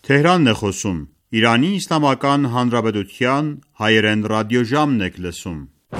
Թեհրանն է խոսում։ Իրանի Իսլամական Հանրապետության հայերեն ռադիոժամն եք լսում։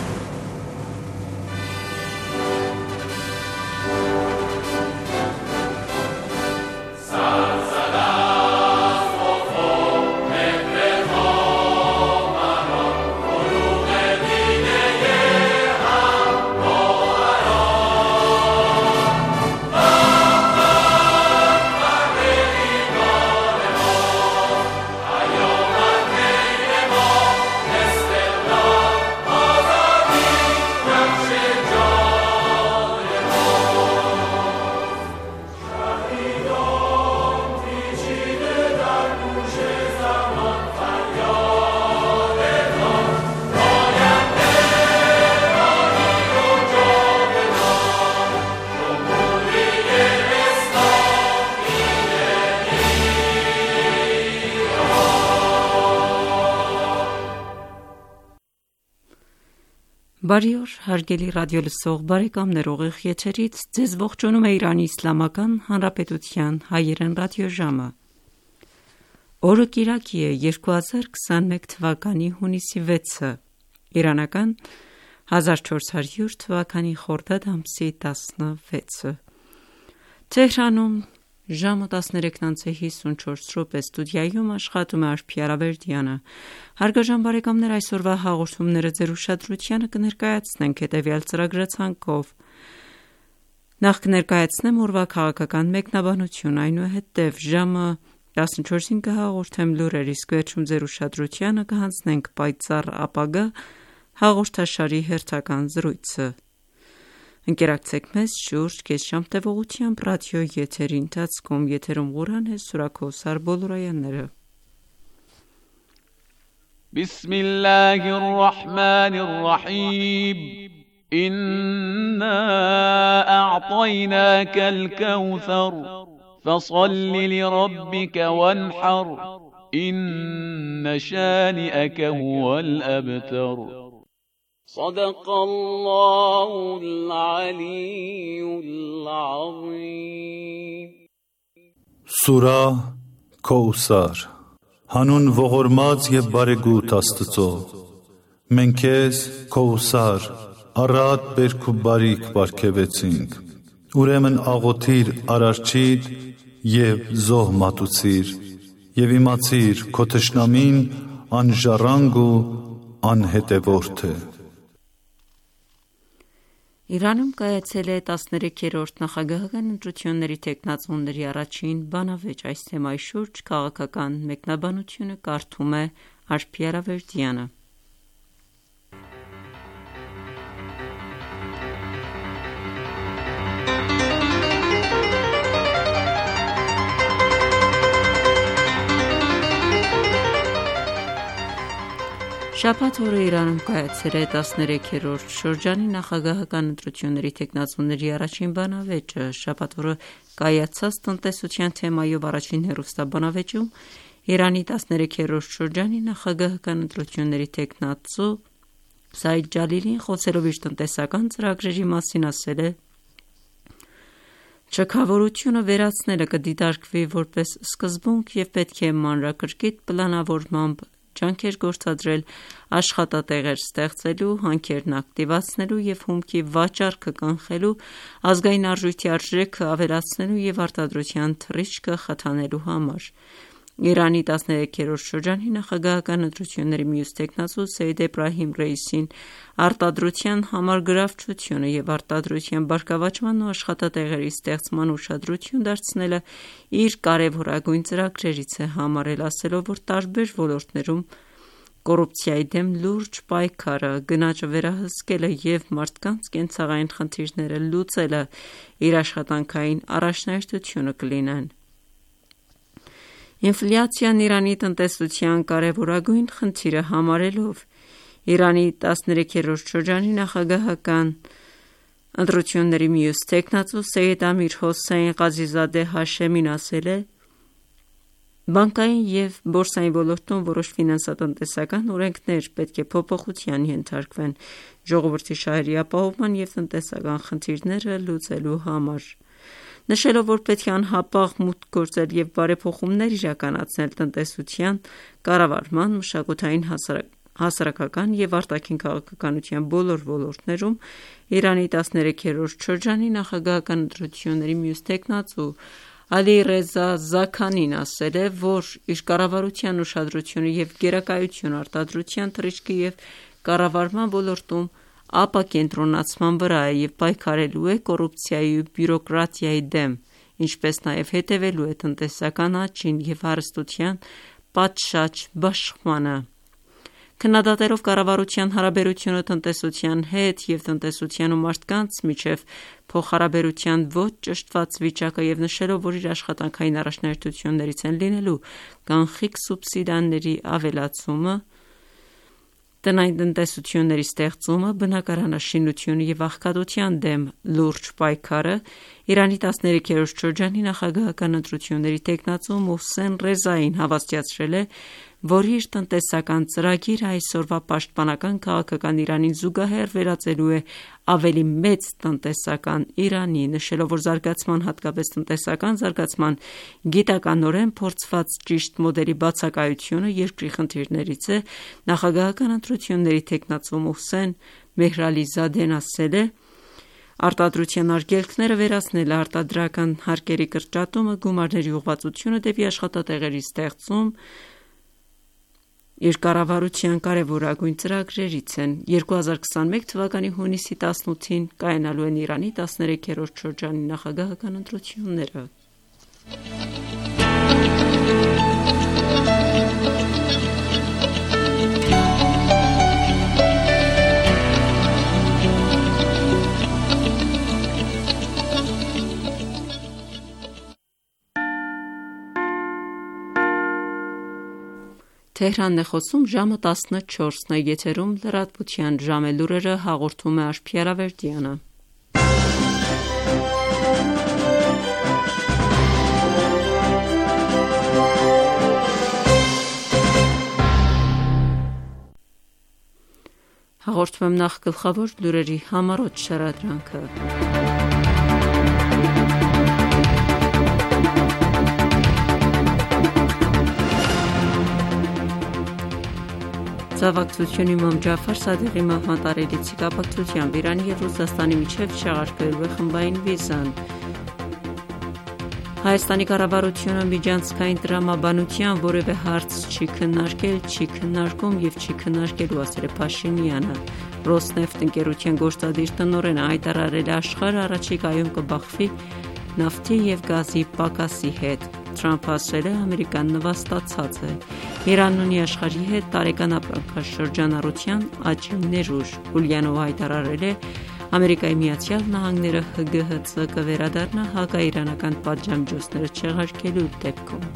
Բարի օր, հարգելի ռադիոլսող բարեկամներ, ուղիղ եթերից ձեզ ողջունում է Իրանի Իսլամական Հանրապետության հայերեն ռադիոժամը։ Օրը կիրակի է 2021 թվականի հունիսի 6-ը, իրանական 1400 թվականի խորդադ ամսի 16-ը։ Թեհրանում ժամը 13:54 ստուդիայում աշխատում է Արփի Արավերդյանը։ Հարգարժան բարեկամներ, այսօրվա հաղորդումները ձեր ուշադրությանը կներկայացնենք հետևյալ ծրագրացանկով։ Նախ կներկայացնեմ օրվա քաղաքական մեկնաբանություն, այնուհետև ժամը 14-ին կհաղորդեմ լուրեր, իսկ վերջում ձեր ուշադրությանը կհանձնենք պայծառ ապագա հաղորդաշարի հերթական զրույցը։ Ընկերակցեք մեզ շուրջ կես ժամ տևողությամբ ռադիո եթերի ընթացքում, եթերում Ղուրան է, Սուրա Քովսար, բոլոր այաները։ Բիսմիլլահիռռահմանիռռահիմ Իննա աዕտայնաքալ կավթար Ֆասալլի լիրաբբիկա վանհար Իննա շാനിഅക ഹുവൽ അബ്തർ صدق الله العلي العظيم Սուրա Քովսար Հանուն ողորմած և բարեգութ Աստծո Մենք քեզ Քովսար առատ բերք ու բարիք պարգևեցինք Ուրեմն աղոթիր Արարչիդ և զոհ մատուցիր և իմացիր քո թշնամին անժառանգ ու անհետևորդ է Իրանում կայացել է 13-րդ նախագահական ընտրությունների թեկնածուների առաջին բանավեճ, այս թեմայի շուրջ քաղաքական մեկնաբանությունը կարդում է Արփի Արավերդյանը։ Շաբաթ օրը Իրանում կայացել է 13-րդ շրջանի նախագահական ընտրությունների թեկնածուների առաջին բանավեճը։ Շաբաթ օրը կայացած տնտեսության թեմայով առաջին հեռուստաբանավեճում Իրանի 13-րդ շրջանի նախագահական ընտրությունների թեկնածու Սայիդ Ջալիլին խոսելով իր տնտեսական ծրագրերի մասին ասել է. Չքավորությունը վերացնելը կդիտարկվի որպես սկզբունք և պետք է մանրակրկիտ պլանավորմամբ ջանքեր գործադրել աշխատատեղեր ստեղծելու, հանքերն ակտիվացնելու և հումքի վաճառքը կանխելու, ազգային արժույթի արժեքը ավելացնելու և արտադրության թռիչքը խթանելու համար։ Իրանի 13-րդ շրջանի նախագահական ընտրությունների մյուս թեկնածու Սեյեդ Էբրահիմ Ռեյիսին արտադրության համարգրավչությունը և արտադրության բարգավաճման ու աշխատատեղերի ստեղծման ուշադրություն դարձնելը իր կարևորագույն ծրագրերից է համարել, ասելով, որ տարբեր ոլորտներում կոռուպցիայի դեմ լուրջ պայքարը, գնաճը վերահսկելը և մարդկանց կենցաղային խնդիրները լուծելը իր աշխատանքային առաջնահերթությունը կլինեն։ Ինֆլյացիան Իրանի տնտեսության կարևորագույն խնդիրը համարելով Իրանի 13-րդ շրջանի նախագահական ընտրությունների մյուս թեկնածու Սեյեդ Ամիր Հոսեյն Ղազիզադե Հաշեմին ասել է. Բանկային և բորսային ոլորտում որոշ ֆինանսատնտեսական օրենքներ պետք է փոփոխության ենթարկվեն ժողովրդի շահերի ապահովման և տնտեսական խնդիրները լուծելու համար։ նշելով, որ պետք է անհապաղ մուտք գործել և բարեփոխումներ իրականացնել տնտեսության, կառավարման, մշակութային, հասարակական և արտաքին քաղաքականության բոլոր ոլորտներում, Իրանի 13-րդ շրջանի նախագահական ընտրությունների մյուս թեկնածու Ալի Ռեզա Զաքանին ասել է, որ իր կառավարության ուշադրությունը և գերակայությունը արտադրության, թռիչքի և կառավարման ոլորտում ապակենտրոնացման վրա է և պայքարելու է կոռուպցիայի ու բյուրոկրատիայի դեմ, ինչպես նաև հետևելու է տնտեսական աճին և հարստության պատշաճ բաշխմանը: Քննադատելով կառավարության հարաբերությունը տնտեսության հետ և տնտեսության ու մարդկանց միջև փոխհարաբերության ոչ ճշտված վիճակը և նշելով, որ իր աշխատանքային առաջնահերթություններից են լինելու կանխիկ սուբսիդիաների ավելացումը, տնային տնտեսությունների ստեղծումը, բնակարանաշինությունը և աղքատության դեմ լուրջ պայքարը, Իրանի 13-րդ շրջանի նախագահական ընտրությունների թեկնածու Մոհսեն Ռեզային հավաստիացրել է, որ իր տնտեսական ծրագիրը այսօրվա պաշտպանական քաղաքական Իրանին զուգահեռ վերածելու է ավելի մեծ տնտեսական Իրանի, նշելով, որ զարգացման, հատկապես տնտեսական զարգացման գիտականորեն փորձված ճիշտ մոդելի բացակայությունը երկրի խնդիրներից է, նախագահական ընտրությունների թեկնածու Մոհսեն Մեհրալիզադեն ասել է. «Արտադրության արգելքները վերացնելը, արտադրական հարկերի կրճատումը, գումարների ուղղվածությունը դեպի աշխատատեղերի ստեղծում իր կառավարության կարևորագույն ծրագրերից են»: 2021 թվականի հունիսի 18-ին կայանալու են Իրանի 13-րդ շրջանի նախագահական ընտրությունները: Հաղորդում եմ նախ գլխավոր լուրերի համառոտ շարադրանքը: Ցավակցություն Իմամ Ջաֆար Սադիղի մահվան տարելիցի կապակցությամբ Իրանի և Ռուսաստանի միջև չեղարկվելու է խմբային վիզան: Հայաստանի կառավարությունը միջանցքային տրամաբանության որևէ հարց չի քննարկել, չի քննարկում և չի քննարկելու, ասել է Փաշինյանը: «Ռոսնեֆթ» ընկերության գործադիր տնօրենը հայտարարել է աշխարհը առաջիկայում կբախվի նավթի և գազի պակասի հետ: Թրամփը ասել է. «Ամերիկան նվաստացած է»: Իրանն ունի աշխարհի հետ տարեկան ապրանքաշրջանառության աճի ներուժ: Ուլյանովը հայտարարել է. «ԱՄՆ-ը ՀԳՀԾ կվերադառնա հակաիրանական պատժամիջոցները չեղարկելու դեպքում»: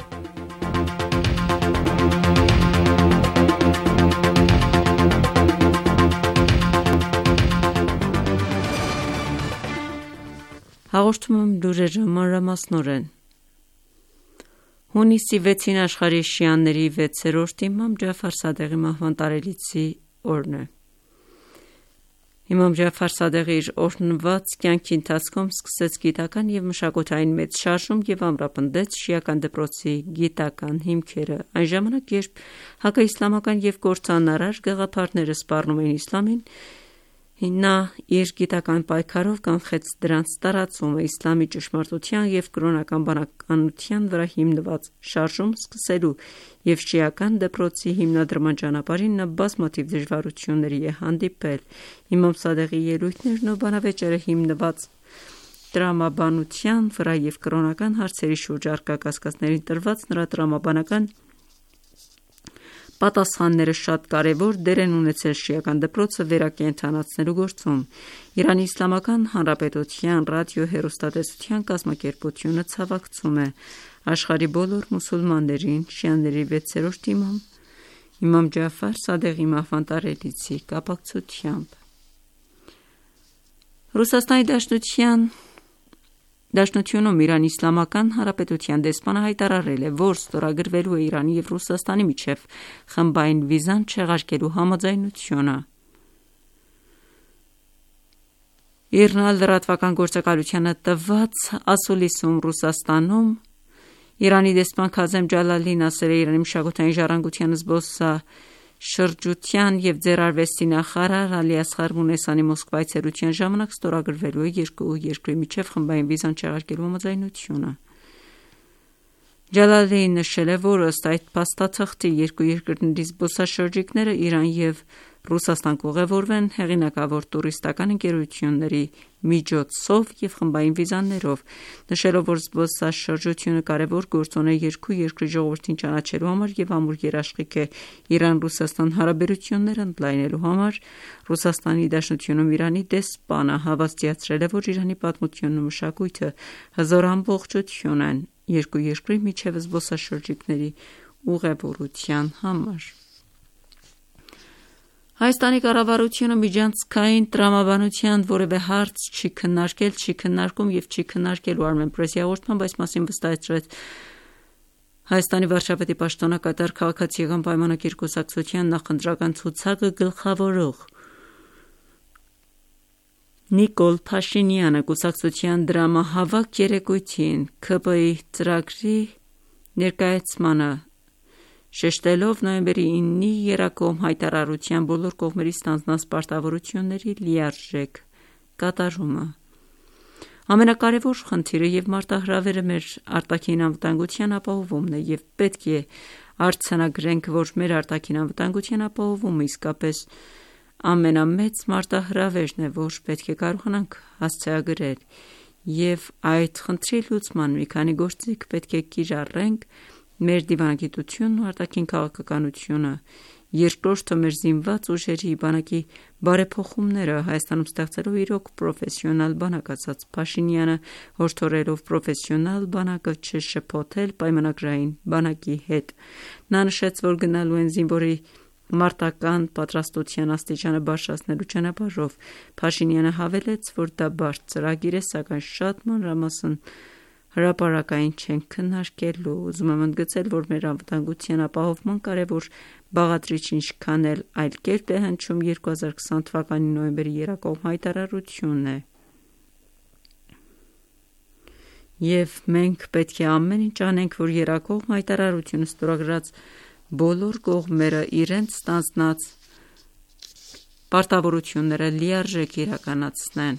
Հաղորդում եմ լուրերը մանրամասնորեն: Հունիսի 6-ին աշխարհի շիաների 6-րդ իմամ Ջաֆար Սադիղի մահվան տարելիցի օրն է: Իմամ Ջաֆար Սադիղը իր օրհնված կյանքի ընթացքում սկսեց գիտական և մշակութային մեծ շարժում և ամրապնդեց շիական դպրոցի գիտական հիմքերը: Այն ժամանակ, երբ հակաիսլամական և կործանարար գաղափարները սպառնում էին իսլամին, նա իր գիտական պայքարով կանխեց դրանց տարածումը: Իսլամի ճշմարտության և կրոնական բանականության վրա հիմնված շարժում սկսելու և շիական դպրոցի հիմնադրման ճանապարհին նա բազմաթիվ դժվարությունների է հանդիպել: Իմամ Սադիղի ելույթներն ու բանավեճերը հիմնված տրամաբանության վրա և կրոնական հարցերի շուրջ առկա կասկածներին տրված նրա տրամաբանական պատասխանները շատ կարևոր դեր են ունեցել շիական դպրոցը վերակենդանացնելու գործում: Իրանի Իսլամական Հանրապետության ռադիո-հեռուստատեսության կազմակերպությունը ցավակցում է աշխարհի բոլոր մուսուլմաններին շիաների 6-րդ իմամ Ջաֆար Սադիղի մահվան տարելիցի կապակցությամբ: Ռուսաստանի Դաշնությունում Իրանի Իսլամական Հանրապետության դեսպանը հայտարարել է, որ ստորագրվելու է Իրանի և Ռուսաստանի միջև խմբային վիզան չեղարկելու համաձայնությունը: Իրնալ լրատվական գործակալությանը տված ասուլիսում Ռուսաստանում Իրանի դեսպան Քազեմ Ջալալին ասել է Իրանի մշակութային ժառանգության զբոսաշրջության և ձեռարվեստի նախարար Ալի Ասղար Մունեսանի Մոսկվա այցելության ժամանակ ստորագրվելու է երկու երկրի միջև խմբային վիզան չեղարկելու համաձայնությունը։ Ջալալին նշել է, որ ըստ այդ փաստաթղթի երկու երկրների զբոսաշրջիկները Իրան և Ռուսաստան կուղևորվեն հեղինակավոր տուրիստական ընկերությունների միջոցով և խմբային վիզաներով, նշելով, որ զբոսաշրջությունը կարևոր գործոն է երկու երկրի ժողովրդին ճանաչելու համար և ամուր երաշխիք է Իրան-Ռուսաստան հարաբերությունները ընդլայնելու համար։ Ռուսաստանի Դաշնությունում Իրանի դեսպանը հավաստիացրել է, որ Իրանի պատմությունն ու մշակույթը հզոր ամբողջություն են երկու երկրի միջև զբոսաշրջիկների ուղևորության համար։ Հայաստանի կառավարությունը միջանցքային տրամաբանության որևէ հարց չի քննարկել, չի քննարկում և չի քննարկելու Armenpress-ի հաղորդմամբ այս մասին վստահեցրեց Հայաստանի վարչապետի պաշտոնակատար քաղաքացիական պայմանագիր կուսակցության նախընտրական ցուցակը գլխավորող Նիկոլ Փաշինյանը կուսակցության դրամահավաք երեկույթին ՔՊԻ ծրագրի ներկայացմանը շեշտելով նոյեմբերի 9-ի եռակողմ հայտարարության բոլոր կողմերի ստանձնած պարտավորությունների լիարժեք կատարումը։ Ամենակարևոր խնդիրը և մարտահրավերը մեր արտաքին անվտանգության ապահովումն է և պետք է արձանագրենք, որ մեր արտաքին անվտանգության ապահովումը իսկապես ամենամեծ մարտահրավերն է, որ պետք է կարողանանք հասցեագրել, և այդ խնդրի լուծման մի քանի գործիք պետք է կիրառենք՝ մեր դիվանագիտությունն ու արտաքին քաղաքականությունը, երկրորդը մեր զինված ուժերի բանակի բարեփոխումները Հայաստանում ստեղծելով իրոք պրոֆեսիոնալ բանակ, ասաց Փաշինյանը, հորդորելով պրոֆեսիոնալ բանակը չշփոթել պայմանագրային բանակի հետ։ Նա նշեց, որ գնալու են զինվորի մարտական պատրաստության աստիճանը բարձրացնելու ճանապարհով։ Փաշինյանը հավելեց, որ դա բարդ ծրագիր է, սակայն շատ մանրամասն հրապարակային չենք քննարկելու։ Ուզում եմ ընդգծել, որ մեր անվտանգության ապահովման կարևոր բաղադրիչ ինչքան էլ այլ կերպ է հնչում 2020 թվականի նոյեմբերի եռակողմ հայտարարությունն է։ Եվ մենք պետք է ամեն ինչ անենք, որ եռակողմ հայտարարությունը ստորագրած բոլոր կողմերը իրենց ստանձնած պարտավորությունները լիարժեք իրականացնեն։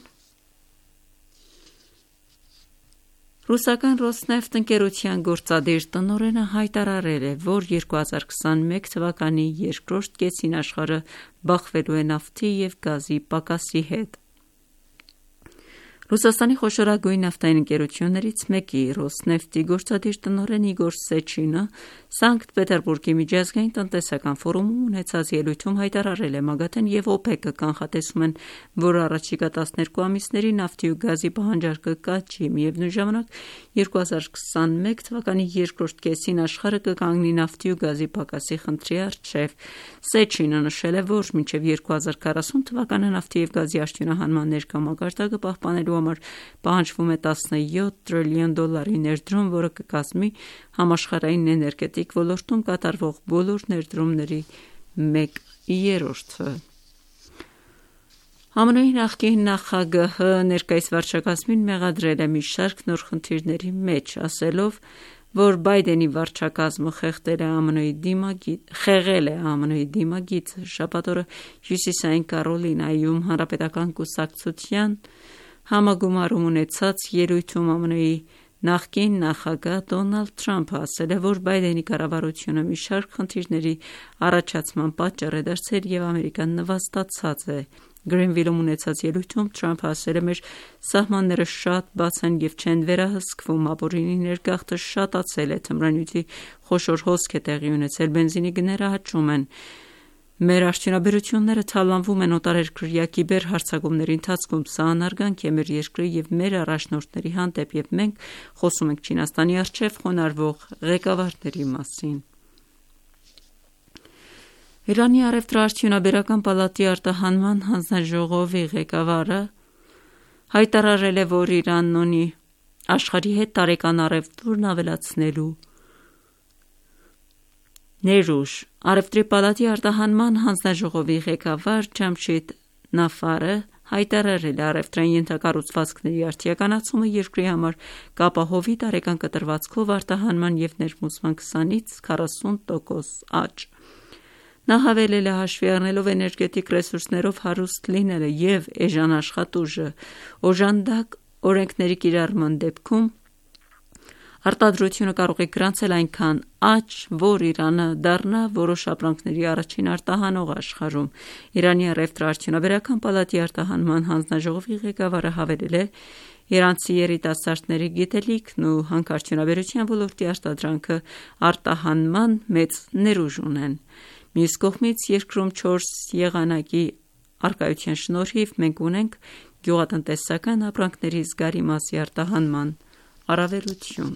Ռուսական Ռոսնեֆտ ընկերության գործադիր տնօրենը հայտարարել է, որ 2021 թվականի երկրորդ կեսին աշխարհը բախվելու է նավթի և գազի պակասի հետ։ Ռուսաստանի խոշորագույն նավթային ընկերություններից մեկի Ռոսնեֆտի գործադիր տնօրեն Իգոր Սեչինը Սանկտ Պետերբուրգի միջազգային տնտեսական ֆորումում ունեցած ելույթում հայտարարել է՝ ՄԱԳԱՏԷ-ն և ՕՊԵԿ-ը կանխատեսում են, որ առաջիկա 12 ամիսների նավթի ու գազի պահանջարկը կաճի։ Միևնույն ժամանակ 2021 թվականի երկրորդ կեսին աշխարհը կկանգնի նավթի ու գազի պակասի խնդրի առջև։ Սեչինը նշել է, որ մինչև 2040 թվականը նավթի և գազի արդյունահանման ներկա մակարդակը պահպանելու համար պահանջվում է $17 տրիլիոն ներդրում, որը կկազմի համաշխարհային էներգետիկ ոլորտում կատարվող բոլոր ներդրումների 1/3-ը։ ԱՄՆ-ի նախկին նախագահ ներկայիս վարչակազմին մեղադրել է մի շարք նոր խնդիրների մեջ, ասելով, որ Բայդենի վարչակազմը խեղել է ԱՄՆ-ի դիմագիծը։ Շաբաթ օրը Հյուսիսային Կարոլինայում Հանրապետական կուսակցության համագումարում ունեցած ելույթում ԱՄՆ-ի նախկին նախագահ Դոնալդ Թրամփը ասել է, որ Բայդենի կառավարությունը մի շարք խնդիրների առաջացման պատճառ է դարձել և Ամերիկան նվաստացած է։ Գրինվիլում ունեցած ելույթում Թրամփը ասել է. «Մեր սահմանները շատ բաց են և չեն վերահսկվում, ապօրինի ներգաղթը շատացել է, թմրանյութի խոշոր հոսք է տեղի ունեցել, բենզինի գները աճում են, մեր արդյունաբերությունները թալանվում են օտարերկրյա կիբերհարձակումների ընթացքում, սա անարգանք է մեր երկրի և մեր առաջնորդների հանդեպ, և մենք խոսում ենք Չինաստանի առջև խոնարհվող ղեկավարների մասին»։ Իրանի առևտրաարդյունաբերական պալատի արտահանման հանձնաժողովի ղեկավարը հայտարարել է, որ Իրանն ունի աշխարհի հետ տարեկան առևտուրն ավելացնելու ներուժ։ Առևտրի պալատի արտահանման հանձնաժողովի ղեկավար Ջամշիդ Նաֆարը հայտարարել է առևտրային ենթակառուցվածքների արդիականացումը երկրի համար կապահովի տարեկան կտրվածքով արտահանման և ներմուծման 20-ից 40% աճ։ Նա հավելել է հաշվի առնելով էներգետիկ ռեսուրսներով հարուստ լինելը և էժան աշխատուժը, օժանդակ օրենքների կիրառման դեպքում արտադրությունը կարող է գրանցել այնքան աճ, որ Իրանը դառնա որոշ ապրանքների առաջին արտահանողը աշխարհում։ Իրանի առևտրաարդյունաբերական պալատի արտահանման հանձնաժողովի ղեկավարը հավելել է. Իրանցի երիտասարդների գիտելիքն ու հանքարդյունաբերության ոլորտի արտադրանքը արտահանման մեծ ներուժ ունեն։ Մյուս կողմից երկրում 4 եղանակի առկայության շնորհիվ մենք ունենք գյուղատնտեսական ապրանքների զգալի մասի արտահանման առավելություն։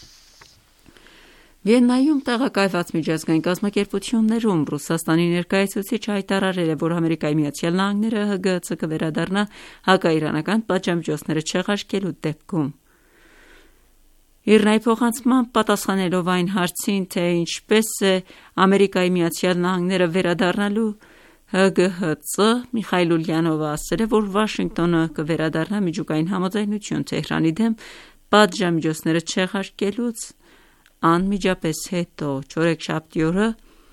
Վիեննայում տեղակայված միջազգային կազմակերպություններում Ռուսաստանի ներկայացուցիչ հայտարարել է, որ Ամերիկայի Միացյալ Նահանգները ՀԳՀԾ կվերադառնա հակաիրանական պատժամիջոցները չեղարկելու դեպքում։ Իրնայի փոխանցմամբ պատասխանելով այն հարցին, թե ինչպես է Ամերիկայի Միացյալ Նահանգները վերադառնալու ՀԳՀԾ, Միխայիլ Ուլյանովը ասել է, որ Վաշինգտոնը կվերադառնա միջուկային համաձայնություն Թեհրանի դեմ պատժամիջոցները չեղարկելուց անմիջապես հետո։ Չորեքշաբթի օրը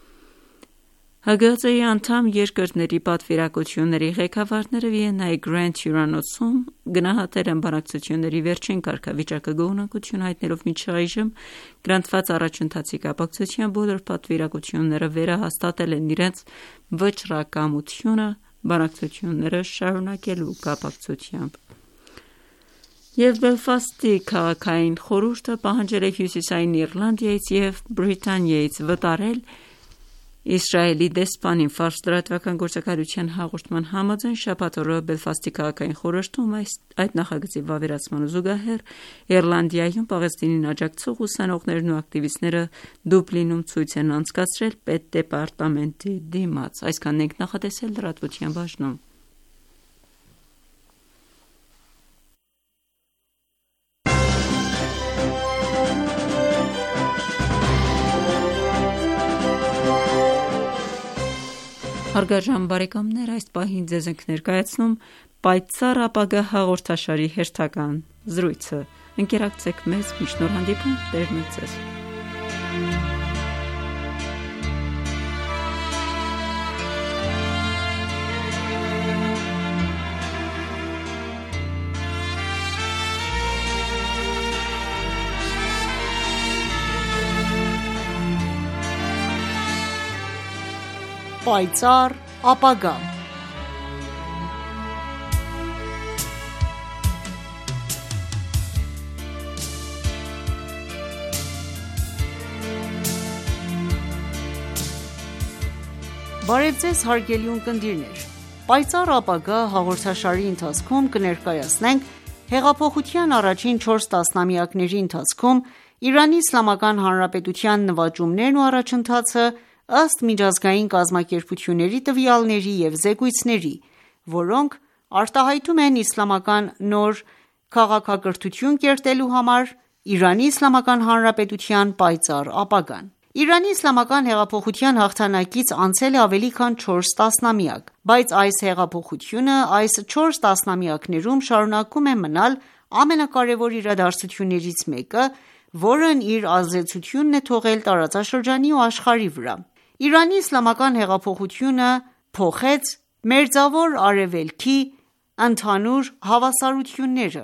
ՀԳՀԾ-ի անդամ երկրների պատվիրակությունների ղեկավարները Վիեննայի Grand հյուրանոցում գնահատել են բանակցությունների վերջին կարգավիճակը, գոհունակություն հայտնելով մինչ այժմ գրանցված առաջընթացի կապակցությամբ բոլոր պատվիրակությունները վերահաստատել են իրենց վճռակամությունը բանակցությունները շարունակելու կապակցությամբ։ Եվ Բելֆաստի քաղաքային խորհուրդը պահանջել է Հյուսիսային Իռլանդիայից և Բրիտանիայից վտարել Իսրայելի դեսպանին։ Ֆարս լրատվական գործակալության հաղորդման համաձայն շաբաթ օրը Բելֆաստի քաղաքային խորհրդում այդ նախագծի վավերացմանը զուգահեռ Իռլանդիայում Պաղեստինին աջակցող ուսանողներն ու ակտիվիստները Դուբլինում ցույց են անցկացրել պետդեպարտամենտի դիմաց։ Այսքանն ենք նախատեսել լրատվության բաժնում։ Հարգարժան բարեկամներ, այս պահին ձեզ ենք ներկայացնում Պայծառ ապագա հաղորդաշարի հերթական զրույցը։ Ընկերակցեք մեզ, մինչ նոր հանդիպում, Տերն ընդ ձեզ։ Պայծառ ապագա։ Բարև ձեզ հարգելի ունկնդիրներ։ Պայծառ ապագա հաղորդաշարի ընթացքում կներկայացնենք հեղափոխության առաջին 4 տասնամյակների ընթացքում Իրանի Իսլամական Հանրապետության նվաճումներն ու առաջընթացը ըստ միջազգային կազմակերպությունների տվյալների և զեկույցների, որոնք արտահայտում են իսլամական նոր քաղաքակրթություն կերտելու համար Իրանի Իսլամական Հանրապետության պայծառ ապագան։ Իրանի Իսլամական հեղափոխության հաղթանակից անցել է ավելի քան 4 տասնամյակ, բայց այս հեղափոխությունը այս 4 տասնամյակներում շարունակում է մնալ ամենակարևոր իրադարձություններից մեկը, որն իր ազդեցությունն է թողել տարածաշրջանի ու աշխարհի վրա։ Իրանի Իսլամական հեղափոխությունը փոխեց Մերձավոր Արևելքի ընդհանուր հավասարությունները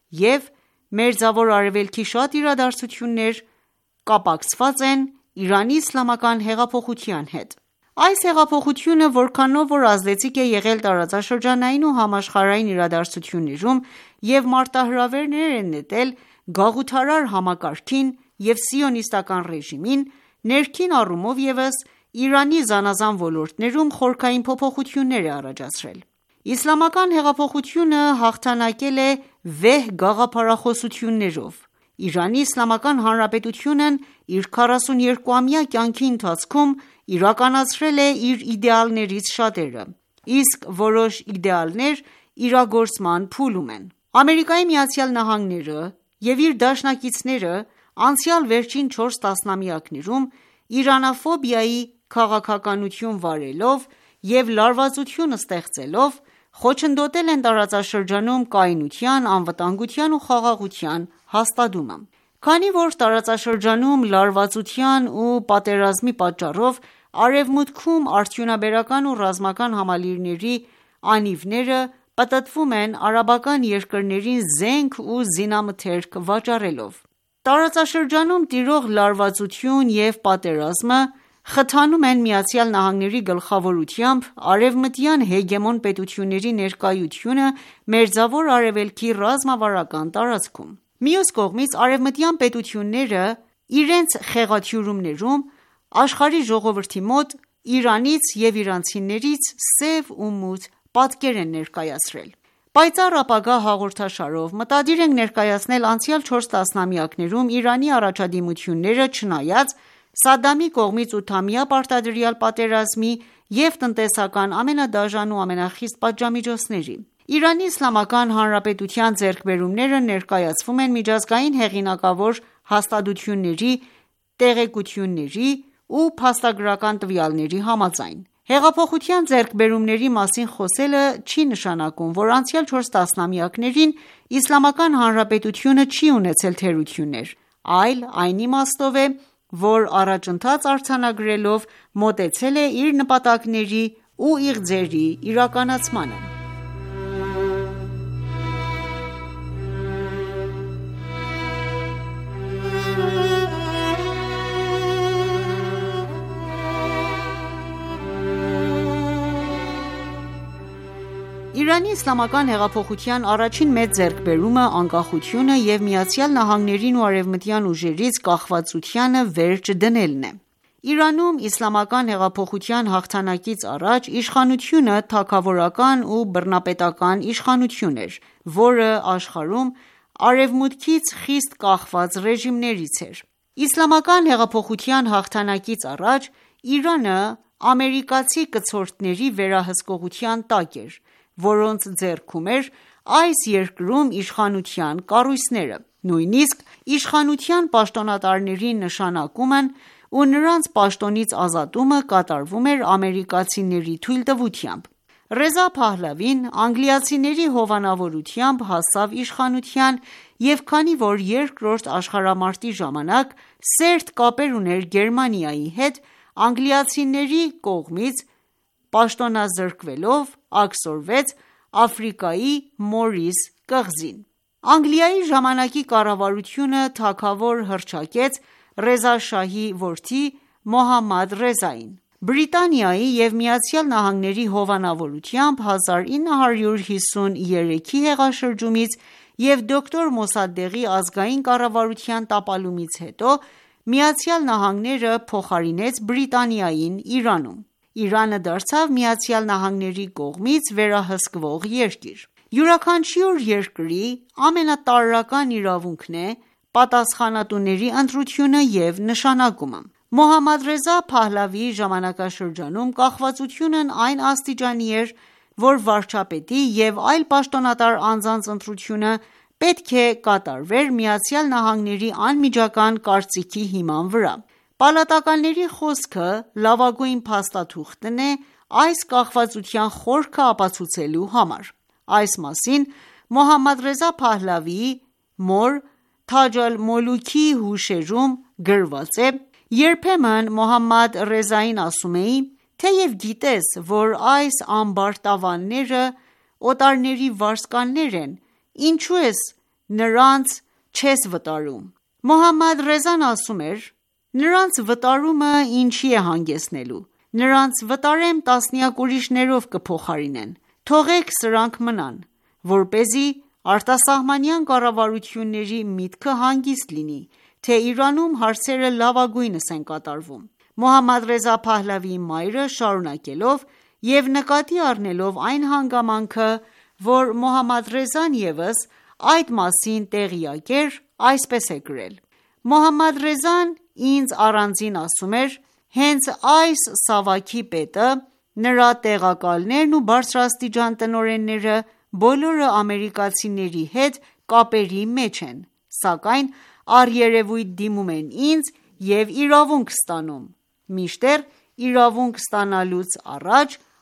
և Մերձավոր Արևելքի շատ իրադարձություններ կապակցված են Իրանի Իսլամական հեղափոխության հետ։ Այս հեղափոխությունը որքանով որ ազդեցիկ է եղել տարածաշրջանային ու համաշխարհային իրադարձություններում և մարտահրավերներ է նետել գաղութարար համակարգին և սիոնիստական ռեժիմին, ներքին առումով ևս Իրանի զանազան ոլորտներում խորքային փոփոխություններ է առաջացրել։ Իսլամական հեղափոխությունը հաղթանակել է վեհ գաղափարախոսություններով։ Իրանի Իսլամական Հանրապետությունն իր 42-ամյա կյանքի ընթացքում իրականացրել է իր իդեալներից շատերը, իսկ որոշ իդեալներ իրագործման փուլում են։ Ամերիկայի Միացյալ Նահանգները և իր դաշնակիցները անցյալ վերջին 4 տասնամյակներում իրանաֆոբիայի քաղաքականություն վարելով և լարվածություն ստեղծելով, խոչընդոտել են տարածաշրջանում կայունության, անվտանգության ու խաղաղության հաստատումը։ Քանի որ տարածաշրջանում լարվածության ու պատերազմի պատճառով Արևմուտքում արդյունաբերական ու ռազմական համալիրների անիվները պտտվում են արաբական երկրներին զենք ու զինամթերք վաճառելով։ Տարածաշրջանում տիրող լարվածություն և պատերազմը խթանում են ԱՄՆ-ի գլխավորությամբ արևմտյան հեգեմոն պետությունների ներկայությունը Մերձավոր Արևելքի ռազմավարական տարածքում։ Մյուս կողմից, արևմտյան պետությունները իրենց խեղաթյուրումներում աշխարհի ժողովրդի մոտ Իրանից և իրանցիներից սև ու մութ պատկեր են ներկայացրել։ «Պայծառ ապագա» հաղորդաշարով մտադիր ենք ներկայացնել անցյալ 4 տասնամյակներում Իրանի առաջադիմությունները չնայած Սադամի կողմից 8-ամյա պարտադրյալ պատերազմի և տնտեսական ամենադաժան ու ամենախիստ պատժամիջոցների։ Իրանի Իսլամական Հանրապետության ձեռքբերումները ներկայացվում են միջազգային հեղինակավոր հաստատությունների տեղեկությունների ու փաստագրական տվյալների համաձայն։ Հեղափոխության ձեռքբերումների մասին խոսելը չի նշանակում, որ անցյալ 4 տասնամյակներին Իսլամական Հանրապետությունը չի ունեցել թերություններ, այլ այն իմաստով է, որ առաջընթաց արձանագրելով մոտեցել է իր նպատակների ու իղձերի իրականացմանը։ Իրանի իսլամական հեղափոխության առաջին մեծ ձեռքբերումը անկախությունը և ԱՄՆ-ին ու արևմտյան ուժերից կախվածությանը վերջ դնելն է։ Իրանում իսլամական հեղափոխության հաղթանակից առաջ իշխանությունը թագավորական ու բռնապետական իշխանություն էր, որը աշխարհում արևմուտքից խիստ կախված ռեժիմներից էր։ Իսլամական հեղափոխության հաղթանակից առաջ Իրանը ամերիկացի կցորդների վերահսկողության տակ էր, որոնց ձեռքում էր այս երկրում իշխանության կառույցները։ Նույնիսկ իշխանության պաշտոնատարների նշանակումն ու նրանց պաշտոնից ազատումը կատարվում էր ամերիկացիների թույլտվությամբ։ Ռեզա Փահլավին անգլիացիների հովանավորությամբ հասավ իշխանության և քանի որ Երկրորդ աշխարհամարտի ժամանակ սերտ կապեր ուներ Գերմանիայի հետ, անգլիացիների կողմից պաշտոնազրկվելով աքսորվեց Աֆրիկայի Մորիս կղզին։ Անգլիայի ժամանակի կառավարությունը թագավոր հռչակեց Ռեզա շահի որդի Մոհամմադ Ռեզային։ Բրիտանիայի և ԱՄՆ-ի հովանավորությամբ 1953-ի հեղաշրջումից և դոկտոր Մոսադեղի ազգային կառավարության տապալումից հետո ԱՄՆ-ը փոխարինեց Բրիտանիային Իրանում։ Իրանը դարձավ ԱՄՆ-ի կողմից վերահսկվող երկիր։ Յուրաքանչյուր երկրի ամենատարրական իրավունքն է պատասխանատուների ընտրությունը և նշանակումը։ Մոհամմադ Ռեզա Փահլավիի ժամանակաշրջանում կախվածությունն այն աստիճանի էր, որ վարչապետի և այլ պաշտոնատար անձանց ընտրությունը պետք է կատարվեր ԱՄՆ-ի անմիջական կարծիքի հիման վրա։ Պալատականների խոսքը լավագույն փաստաթուղթն է այս կախվածության խորքը ապացուցելու համար։ Այս մասին Մոհամմադ Ռեզա Փահլավիի մոր Թաջ ալ-Մոլուքի հուշերում գրված է. «Երբեմն Մոհամմադ Ռեզային ասում էի. թեև գիտես, որ այս ամբար տավանները օտարների վարձկաններ են, ինչու ես նրանց չես վտարում։ Մոհամմադ Ռեզան ասում էր. նրանց վտարումը ինչի է հանգեցնելու, նրանց վտարեմ տասնյակ ուրիշներով կփոխարինեն, թողեք սրանք մնան, որպեսզի արտասահմանյան կառավարությունների միտքը հանգիստ լինի, թե Իրանում հարցերը լավագույնս են կատարվում»։ Մոհամմադ Ռեզա Փահլավիի մայրը շարունակելով և նկատի առնելով այն հանգամանքը, որ Մոհամմադ Ռեզան ևս այդ մասին տեղյակ էր, այսպես է գրել. «Մոհամմադ Ռեզան ինձ առանձին ասում էր. հենց այս սավաքի պետը, նրա տեղակալներն ու բարձրաստիճան տնօրենները բոլորը ամերիկացիների հետ կապերի մեջ են, սակայն առերևույթ դիմում են ինձ և իրավունք ստանում, մինչդեռ իրավունք ստանալուց առաջ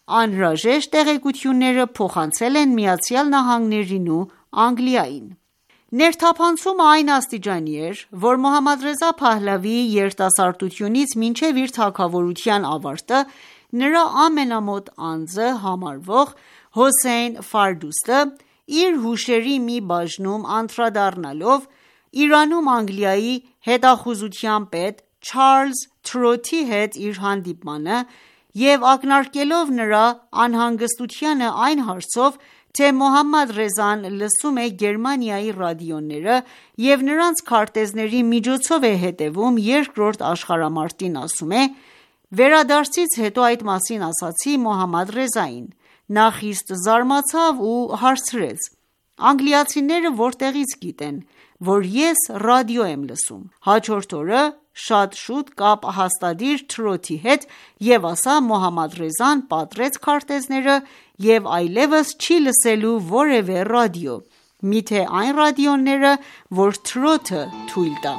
անհրաժեշտ տեղեկությունները փոխանցել են ԱՄՆ-ին ու Անգլիային։ Ներթափանցումը այն աստիճանի էր, որ Մոհամմադ Ռեզա Փահլավիի երիտասարդությունից մինչև իր թագավորության ավարտը, նրա ամենամոտ անձը համարվող Հոսեյն Ֆարդուստը իր հուշերի մի բաժնում անդրադառնալով Իրանում Անգլիայի հետախուզության պետ Չարլզ Թրոթի հետ իր հանդիպմանը և ակնարկելով նրա անհանգստությանը այն հարցով, թե Մոհամմադ Ռեզան լսում է Գերմանիայի ռադիոները և նրանց քարտեզների միջոցով է հետևում երկրորդ աշխարհամարտին, ասում է. «Վերադարձից հետո այդ մասին ասացի Մոհամմադ Ռեզային: Նա խիստ զարմացավ ու հարցրեց. «Անգլիացիները որտեղից գիտեն, որ ես ռադիո եմ լսում»: Հաջորդ օրը շատ շուտ կապ հաստատիր Թրոթի հետ և ասա Մոհամմադ Ռեզան պատռեց քարտեզները և այլևս չի լսելու որևէ ռադիո, միթե այն ռադիոները, որ Թրոթը թույլ տա»: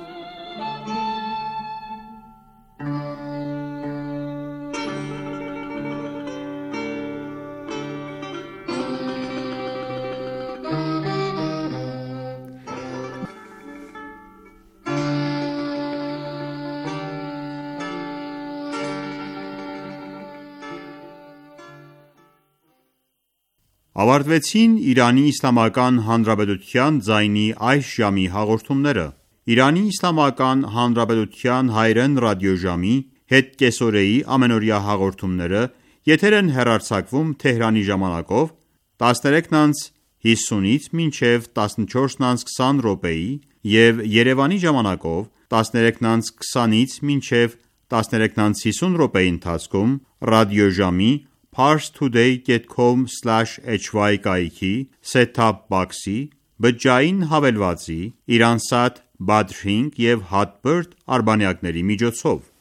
Ավարտվեցին Իրանի Իսլամական Հանրապետության ձայնի այս ժամի հաղորդումները։ Իրանի Իսլամական Հանրապետության հայրեն ռադիոժամի հետկեսօրեի ամենօրյա հաղորդումները եթեր են հեռարձակվում Թեհրանի ժամանակով 13:50-ից մինչև 14:20 րոպեի և Երևանի ժամանակով 13:20-ից մինչև 13:50 րոպեի ընթացքում ռադիոժամի parstoday.com/hy կայքի set-top box-ի, բջջային հավելվածի, Iransat Badrink և Hotbird արբանյակների միջոցով: